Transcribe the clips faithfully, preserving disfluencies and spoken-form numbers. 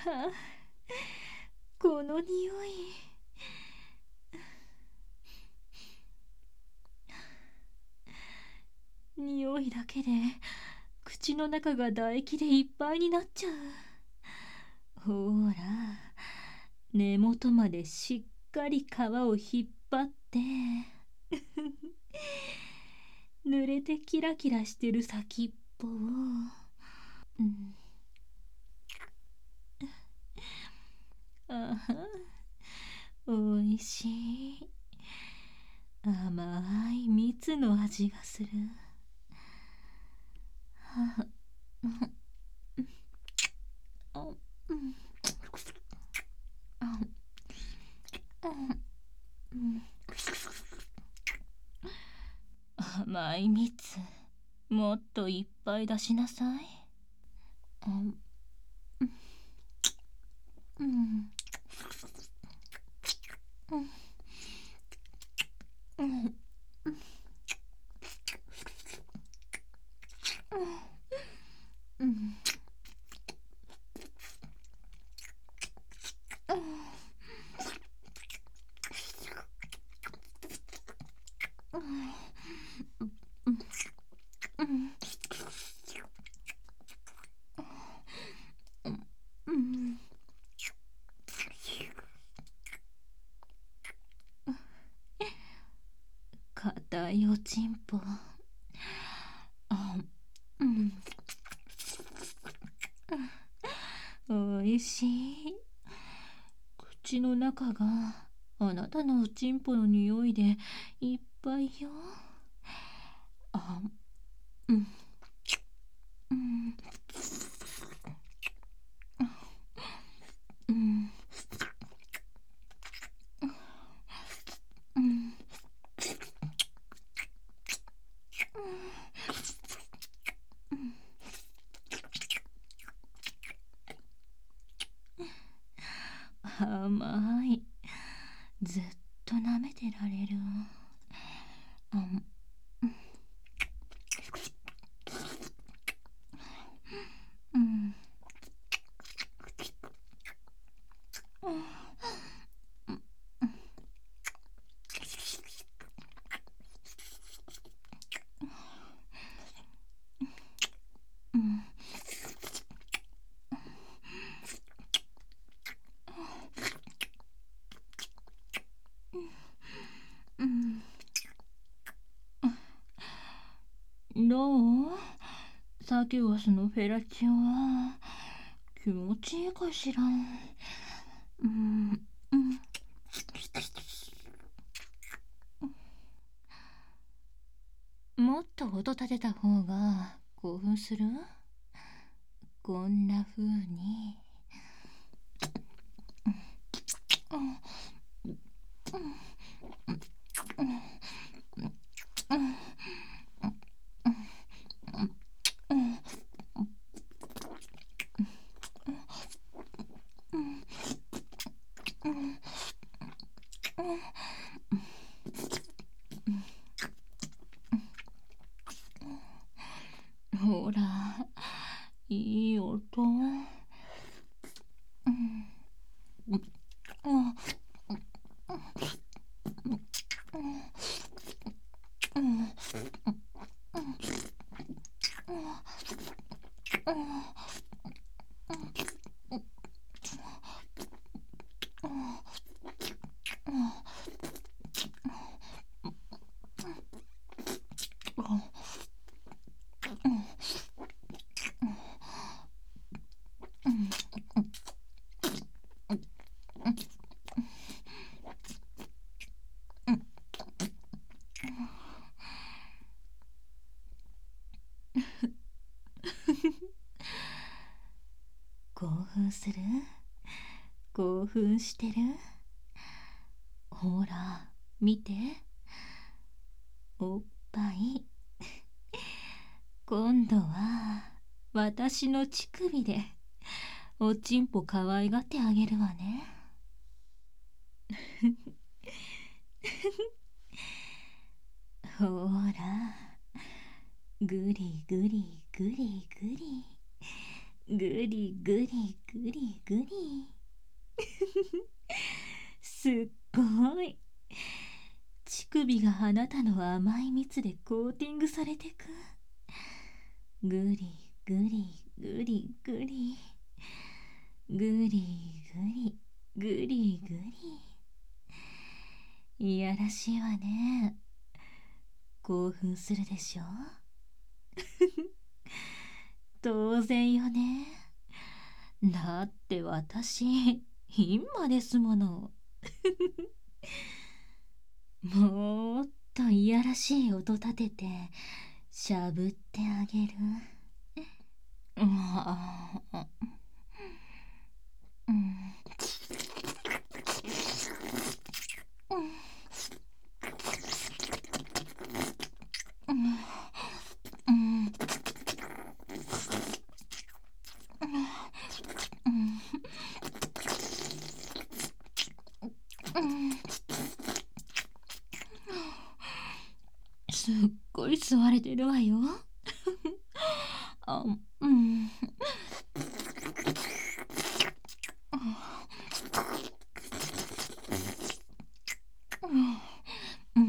あ、この匂い。匂いだけで口の中が唾液でいっぱいになっちゃう。ほら、根元までしっかり皮を引っ張って濡れてキラキラしてる先っぽを、うん、あは、おいしい甘い蜜の味がする。はあ、うん、あ、うん、甘い蜜、もっといっぱい出しなさい。あ、うん、うん、うん、うん、うん、うん、硬いおちんぽ。あ、うん、おいしい。口の中があなたのおちんぽの匂いでいっぱいよ。あ、うん、うん、うん、うん、甘い。ずっと舐めてられる。あ、うん、うん、うん。どう？サキュバスのフェラチオは気持ちいいかしら。うん、うん、もっと音立てた方が興奮する？こんな風に。うん、うん、うん、ほら、いい音。うん、うん、うん、興奮する？興奮してる？ほら、見て。おっぱい。今度は私の乳首でおちんぽ可愛がってあげるわね。ほら、ぐりぐりぐりぐりぐりぐりぐりぐりすっごい。乳首があなたの甘い蜜でコーティングされてく。ぐりぐりぐりぐりぐりぐりぐりぐり。いやらしいわね。興奮するでしょ。当然よね。だって私今ですもの。もっといやらしい音立ててしゃぶってあげる。うんうんうんすっごい吸われてるわよ。あ、うん。うん。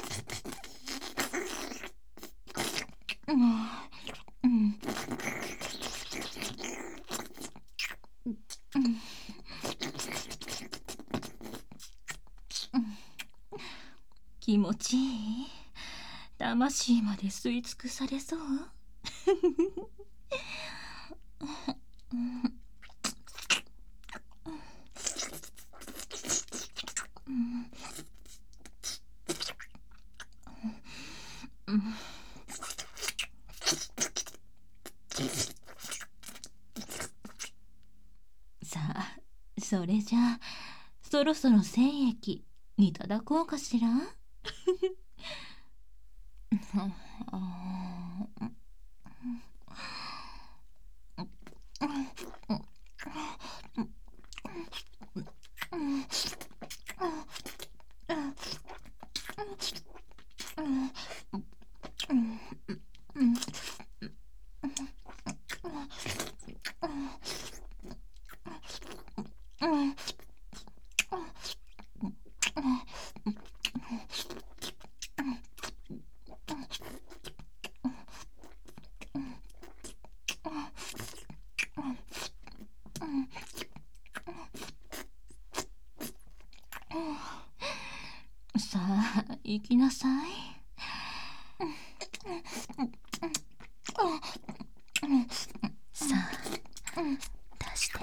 うん。気持ちいい。魂まで吸い尽くされそう。さあ、それじゃあそろそろ精液いただこうかしら。さあ行きなさい。さあ出して。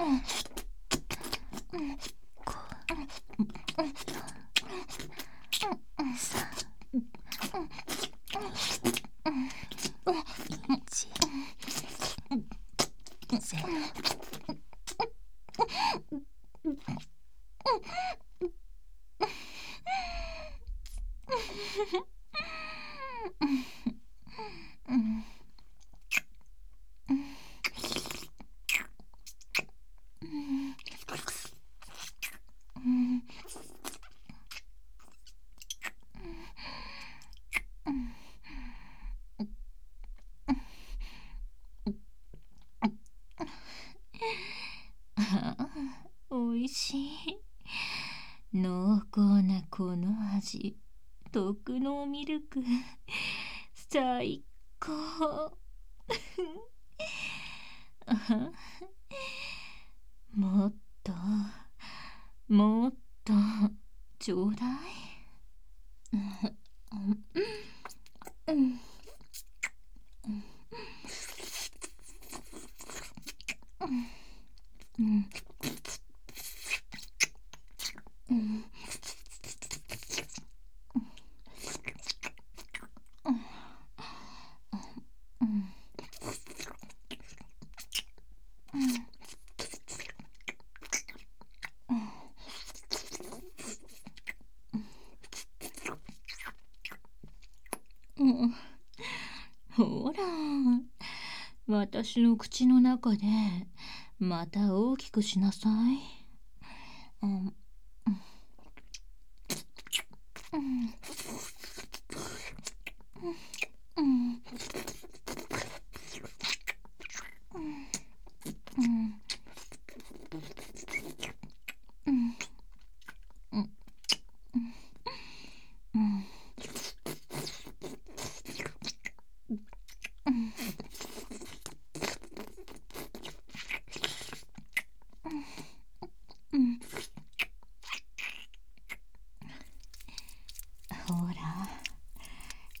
ご、さん、いち、ゼロ。おいしい。濃厚なこの味、特濃ミルク、最高。もっともっとちょうだい。ほら、私の口の中でまた大きくしなさい。うん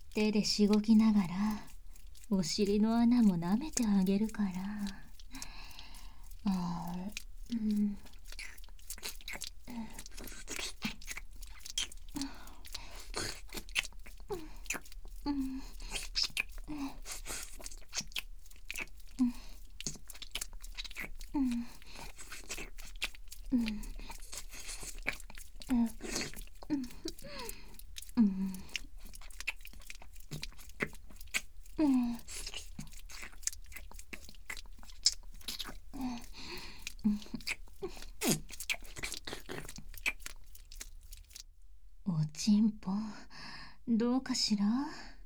手でしごきながらお尻の穴も舐めてあげるから。あー、うん、うん、うん、うん、うん、うん、おちんぽどうかしら。